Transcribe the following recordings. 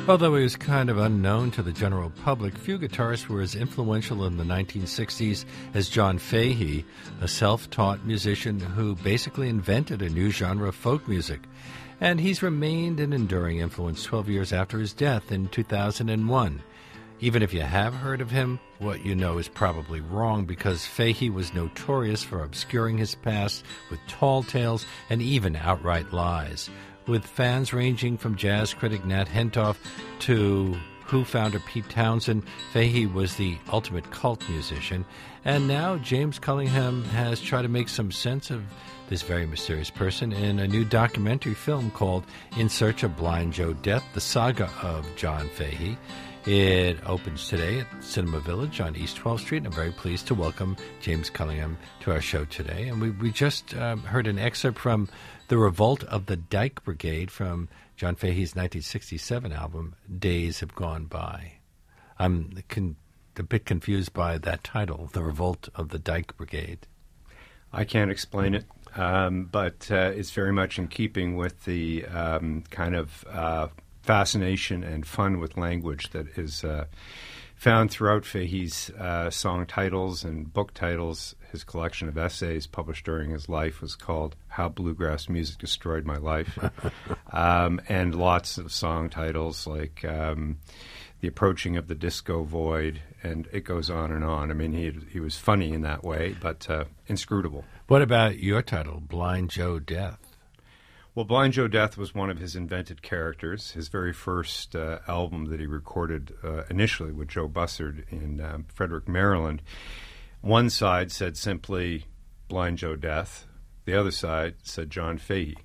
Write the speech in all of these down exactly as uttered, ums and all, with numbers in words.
Although he was kind of unknown to the general public, few guitarists were as influential in the nineteen sixties as John Fahey, a self-taught musician who basically invented a new genre of folk music. And he's remained an enduring influence twelve years after his death in two thousand one. Even if you have heard of him, what you know is probably wrong, because Fahey was notorious for obscuring his past with tall tales and even outright lies. With fans ranging from jazz critic Nat Hentoff to Who founder Pete Townsend, Fahey was the ultimate cult musician. And now James Cullingham has tried to make some sense of this very mysterious person in a new documentary film called In Search of Blind Joe Death, the saga of John Fahey. It opens today at Cinema Village on East twelfth Street, and I'm very pleased to welcome James Cullingham to our show today. And we, we just um, heard an excerpt from The Revolt of the Dyke Brigade from John Fahey's nineteen sixty-seven album, Days Have Gone By. I'm con- a bit confused by that title, The Revolt of the Dyke Brigade. I can't explain it, um, but uh, it's very much in keeping with the um, kind of uh, fascination and fun with language that is uh, found throughout Fahey's uh, song titles and book titles. His collection of essays published during his life was called How Bluegrass Music Destroyed My Life. um, and lots of song titles like um, The Approaching of the Disco Void, and it goes on and on. I mean, he he was funny in that way, but uh, inscrutable. What about your title, Blind Joe Death? Well, Blind Joe Death was one of his invented characters. His very first uh, album that he recorded uh, initially with Joe Bussard in um, Frederick, Maryland. One side said simply Blind Joe Death. The other side said John Fahey.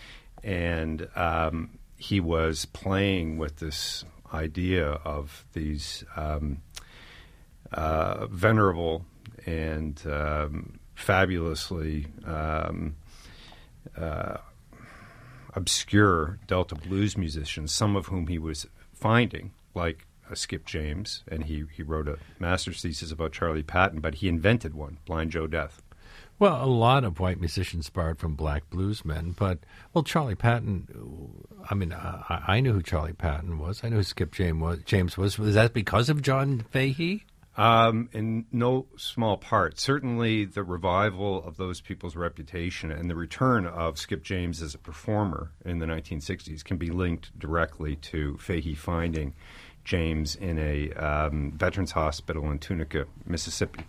And um, he was playing with this idea of these um, uh, venerable and um, fabulously um, uh, obscure Delta blues musicians, some of whom he was finding, like uh, Skip James, and he, he wrote a master's thesis about Charlie Patton, but he invented one, Blind Joe Death. Well, a lot of white musicians borrowed from black bluesmen, but, well, Charlie Patton, I mean, I, I knew who Charlie Patton was. I knew who Skip James was. James was. Was that because of John Fahey? Um, in no small part. Certainly the revival of those people's reputation and the return of Skip James as a performer in the nineteen sixties can be linked directly to Fahey finding James in a um, veterans hospital in Tunica, Mississippi.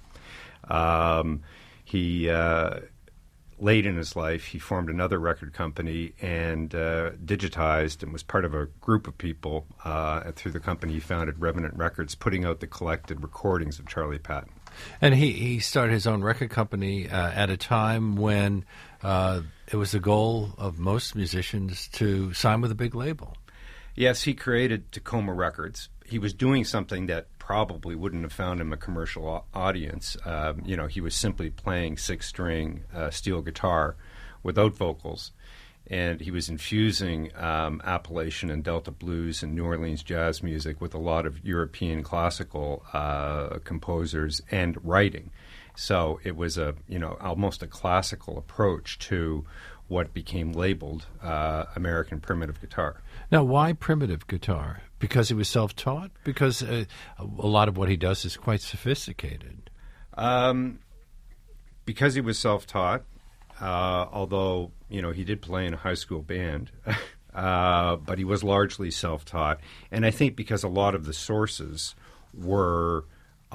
Um, he, uh, late in his life, he formed another record company and uh, digitized and was part of a group of people uh, through the company he founded, Revenant Records, putting out the collected recordings of Charlie Patton. And he, he started his own record company uh, at a time when uh, it was the goal of most musicians to sign with a big label. Yes, he created Tacoma Records. He was doing something that probably wouldn't have found him a commercial au- audience. Um, you know, he was simply playing six-string uh, steel guitar without vocals, and he was infusing um, Appalachian and Delta blues and New Orleans jazz music with a lot of European classical uh, composers and writing. So it was a, you know, almost a classical approach to what became labeled uh, American primitive guitar. Now, why primitive guitar? Because he was self-taught? Because uh, a lot of what he does is quite sophisticated. Um, because he was self-taught, uh, although, you know, he did play in a high school band, uh, but he was largely self-taught. And I think because a lot of the sources were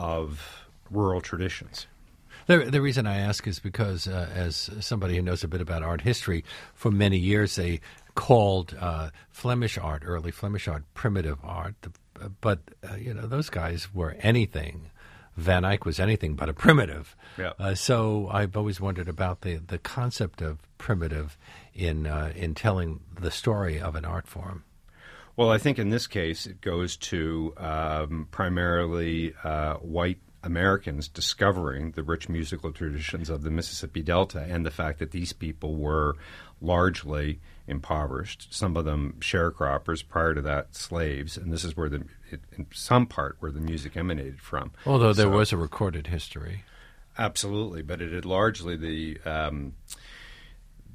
of rural traditions. The, the reason I ask is because, uh, as somebody who knows a bit about art history, for many years they called uh, Flemish art, early Flemish art, primitive art. But, uh, you know, those guys were anything. Van Eyck was anything but a primitive. Yeah. Uh, so I've always wondered about the, the concept of primitive in uh, in telling the story of an art form. Well, I think in this case it goes to um, primarily uh, white Americans discovering the rich musical traditions of the Mississippi Delta and the fact that these people were largely impoverished, some of them sharecroppers, prior to that slaves, and this is where the, it, in some part, where the music emanated from. Although there so, was a recorded history. Absolutely, but it had largely the um,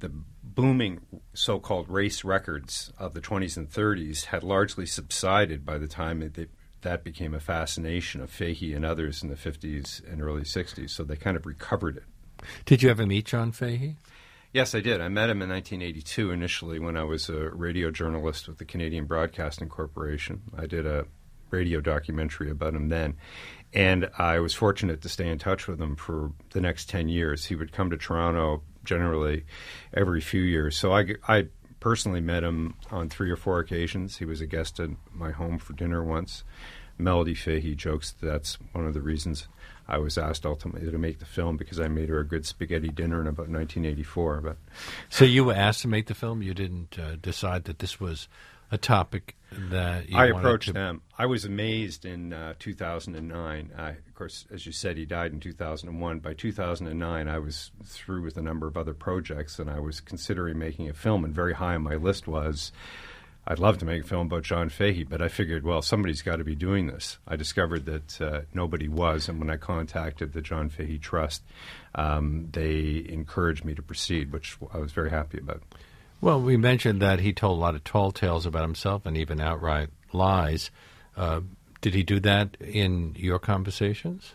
the booming so-called race records of the twenties and thirties had largely subsided by the time that they, that became a fascination of Fahey and others in the fifties and early sixties. So they kind of recovered it. Did you ever meet John Fahey? Yes, I did. I met him in nineteen eighty-two initially when I was a radio journalist with the Canadian Broadcasting Corporation. I did a radio documentary about him then. And I was fortunate to stay in touch with him for the next ten years. He would come to Toronto generally every few years. So I, I personally met him on three or four occasions. He was a guest at my home for dinner once. Melody Fahey jokes that that's one of the reasons I was asked ultimately to make the film, because I made her a good spaghetti dinner in about nineteen eighty-four. But So you were asked to make the film? You didn't uh, decide that this was a topic that you I wanted approached to... them. I was amazed in uh, two thousand nine. I, of course, as you said, he died in two thousand one. By two thousand nine, I was through with a number of other projects, and I was considering making a film, and very high on my list was, I'd love to make a film about John Fahey, but I figured, well, somebody's got to be doing this. I discovered that uh, nobody was, and when I contacted the John Fahey Trust, um, they encouraged me to proceed, which I was very happy about. Well, we mentioned that he told a lot of tall tales about himself and even outright lies. Uh, did he do that in your conversations?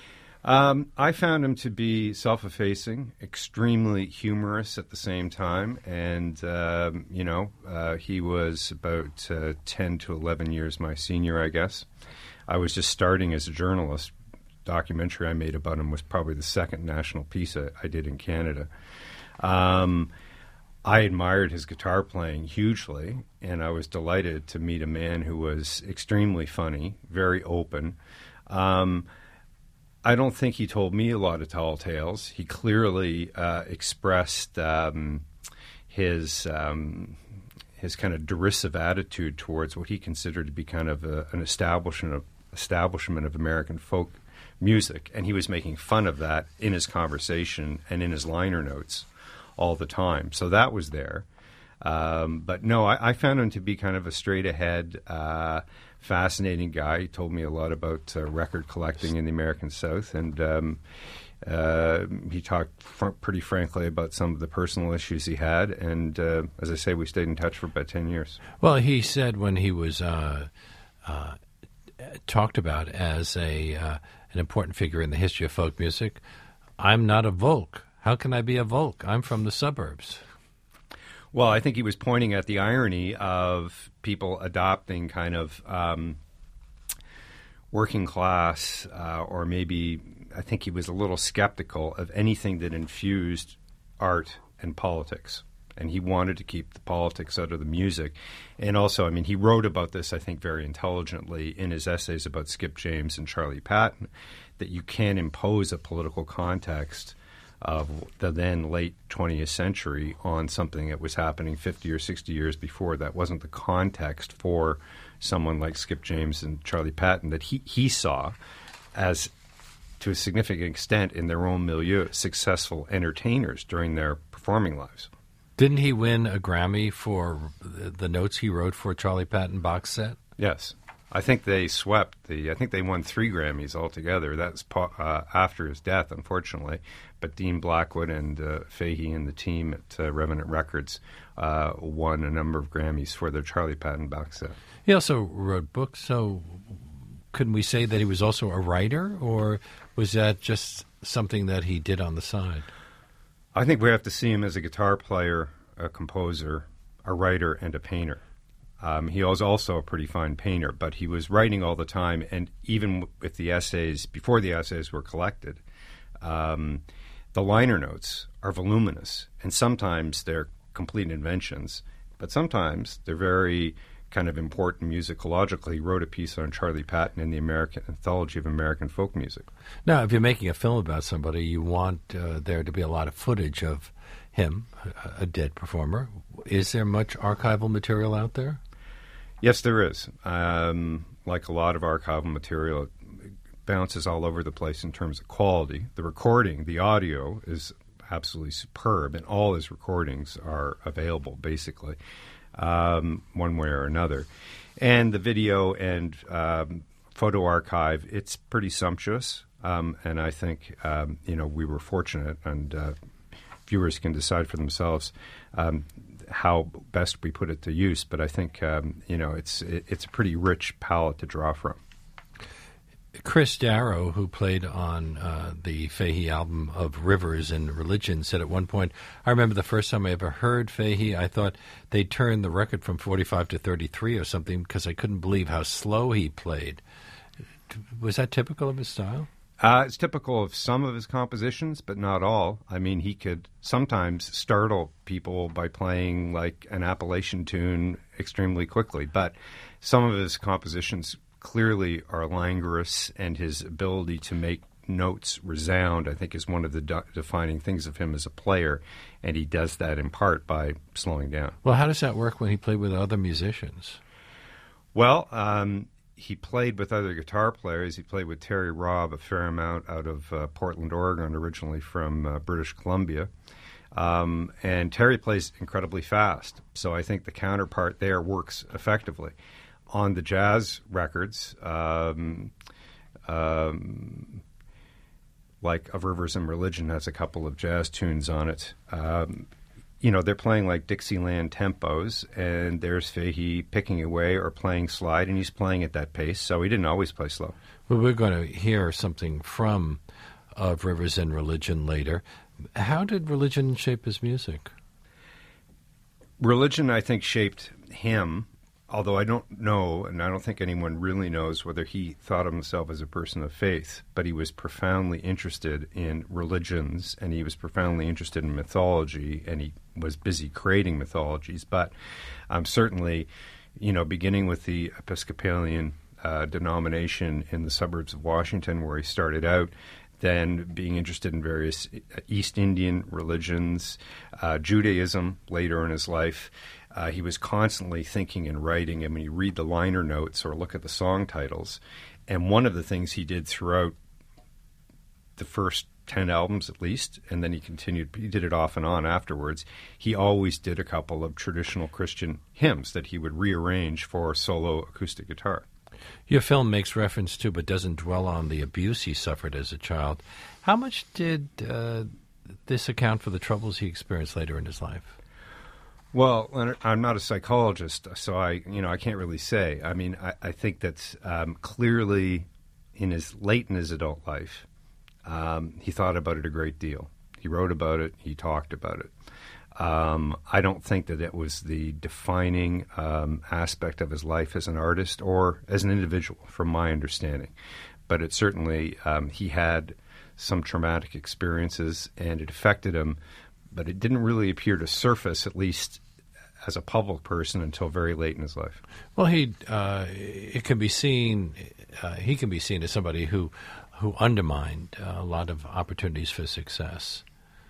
Um, I found him to be self-effacing, extremely humorous at the same time, and, um, you know, uh, he was about uh, ten to eleven years my senior, I guess. I was just starting as a journalist. Documentary I made about him was probably the second national piece I, I did in Canada. Um I admired his guitar playing hugely, and I was delighted to meet a man who was extremely funny, very open. Um, I don't think he told me a lot of tall tales. He clearly uh, expressed um, his um, his kind of derisive attitude towards what he considered to be kind of a, an establishment of establishment of American folk music, and he was making fun of that in his conversation and in his liner notes all the time. So that was there. Um, but no, I, I found him to be kind of a straight-ahead, uh, fascinating guy. He told me a lot about uh, record collecting in the American South, and um, uh, he talked fr- pretty frankly about some of the personal issues he had. And uh, as I say, we stayed in touch for about ten years. Well, he said when he was uh, uh, talked about as a uh, an important figure in the history of folk music, I'm not a Volk. How can I be a Volk? I'm from the suburbs. Well, I think he was pointing at the irony of people adopting kind of um, working class, uh, or maybe I think he was a little skeptical of anything that infused art and politics. And he wanted to keep the politics out of the music. And also, I mean, he wrote about this, I think, very intelligently in his essays about Skip James and Charlie Patton, that you can't impose a political context of the then late twentieth century on something that was happening fifty or sixty years before. That wasn't the context for someone like Skip James and Charlie Patton that he, he saw as, to a significant extent in their own milieu, successful entertainers during their performing lives. Didn't he win a Grammy for the notes he wrote for Charlie Patton box set? Yes. I think they swept the. I think they won three Grammys altogether. That's uh, after his death, unfortunately. But Dean Blackwood and uh, Fahey and the team at uh, Revenant Records uh, won a number of Grammys for their Charlie Patton box set. He also wrote books. So, couldn't we say that he was also a writer, or was that just something that he did on the side? I think we have to see him as a guitar player, a composer, a writer, and a painter. Um, he was also a pretty fine painter, but he was writing all the time, and even with the essays, before the essays were collected, um, the liner notes are voluminous, and sometimes they're complete inventions, but sometimes they're very kind of important musicologically. He wrote a piece on Charlie Patton in the American Anthology of American Folk Music. Now, if you're making a film about somebody, you want uh, there to be a lot of footage of him, a, a dead performer. Is there much archival material out there? Yes, there is. Um, like a lot of archival material, it bounces all over the place in terms of quality. The recording, the audio is absolutely superb, and all his recordings are available, basically, um, one way or another. And the video and um, photo archive, it's pretty sumptuous, um, and I think, um, you know, we were fortunate, and uh, viewers can decide for themselves um, how best we put it to use. But I think um, you know it's it, it's a pretty rich palette to draw from. Chris Darrow, who played on uh, the Fahey album of Rivers and Religion, said at one point, I remember the first time I ever heard Fahey, I thought they turned the record from forty-five to thirty-three or something because I couldn't believe how slow he played. Was that typical of his style? Uh, it's typical of some of his compositions, but not all. I mean, he could sometimes startle people by playing like an Appalachian tune extremely quickly, but some of his compositions clearly are languorous, and his ability to make notes resound, I think, is one of the de- defining things of him as a player, and he does that in part by slowing down. Well, how does that work when he played with other musicians? Well, um, he played with other guitar players. He played with Terry Robb a fair amount out of uh, Portland, Oregon, originally from uh, British Columbia. Um, and Terry plays incredibly fast, so I think the counterpart there works effectively. On the jazz records, um, um, like Of Rivers and Religion has a couple of jazz tunes on it. Um, you know, they're playing like Dixieland tempos, and there's Fahey picking away or playing slide, and he's playing at that pace, so he didn't always play slow. Well, we're going to hear something from Of Rivers and Religion later. How did Religion shape his music? Religion, I think, shaped him. Although I don't know, and I don't think anyone really knows whether he thought of himself as a person of faith, but he was profoundly interested in religions, and he was profoundly interested in mythology, and he was busy creating mythologies. But um, certainly, you know, beginning with the Episcopalian uh, denomination in the suburbs of Washington, where he started out, then being interested in various East Indian religions, uh, Judaism later in his life. Uh, he was constantly thinking and writing. I mean, you read the liner notes or look at the song titles, and one of the things he did throughout the first ten albums at least, and then he continued, he did it off and on afterwards, he always did a couple of traditional Christian hymns that he would rearrange for solo acoustic guitar. Your film makes reference to, but doesn't dwell on, the abuse he suffered as a child. How much did uh, this account for the troubles he experienced later in his life? Well, Leonard, I'm not a psychologist, so I, you know, I can't really say. I mean, I, I think that um, clearly, in his late in his adult life, um, he thought about it a great deal. He wrote about it. He talked about it. Um, I don't think that it was the defining um, aspect of his life as an artist or as an individual, from my understanding. But it certainly, um, he had some traumatic experiences, and it affected him. But it didn't really appear to surface, at least as a public person, until very late in his life. Well, he uh, it can be seen. Uh, he can be seen as somebody who who undermined uh, a lot of opportunities for success.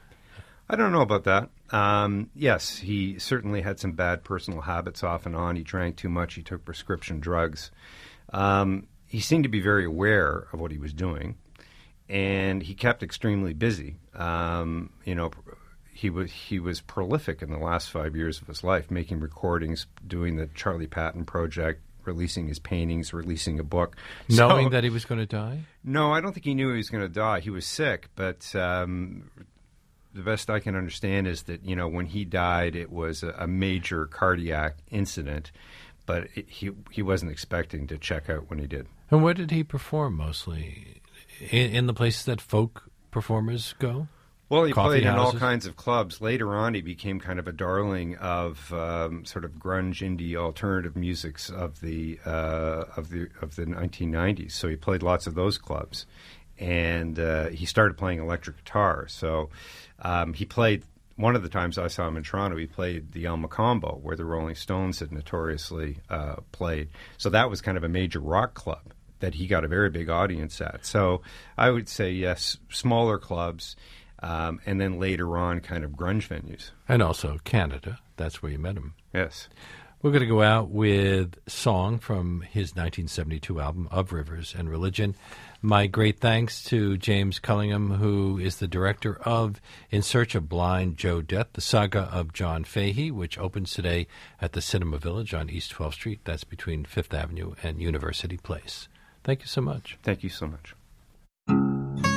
I don't know about that. Um, yes, he certainly had some bad personal habits off and on. He drank too much. He took prescription drugs. Um, he seemed to be very aware of what he was doing, and he kept extremely busy. Um, you know. He was he was prolific in the last five years of his life, making recordings, doing the Charlie Patton Project, releasing his paintings, releasing a book. Knowing so, that he was going to die? No, I don't think he knew he was going to die. He was sick, but um, the best I can understand is that, you know, when he died, it was a, a major cardiac incident, but it, he he wasn't expecting to check out when he did. And where did he perform mostly? In, in the places that folk performers go? Well, he Coffee played in houses. all kinds of clubs. Later on, he became kind of a darling of um, sort of grunge, indie, alternative musics of the uh, of the of the nineteen nineties. So he played lots of those clubs, and uh, he started playing electric guitar. So um, he played. One of the times I saw him in Toronto, he played the El Macombo, where the Rolling Stones had notoriously uh, played. So that was kind of a major rock club that he got a very big audience at. So I would say yes, smaller clubs. Um, and then later on, kind of grunge venues. And also Canada. That's where you met him. Yes. We're going to go out with Song from his nineteen seventy-two album, Of Rivers and Religion. My great thanks to James Cullingham, who is the director of In Search of Blind Joe Death, the saga of John Fahey, which opens today at the Cinema Village on East twelfth Street. That's between Fifth Avenue and University Place. Thank you so much. Thank you so much.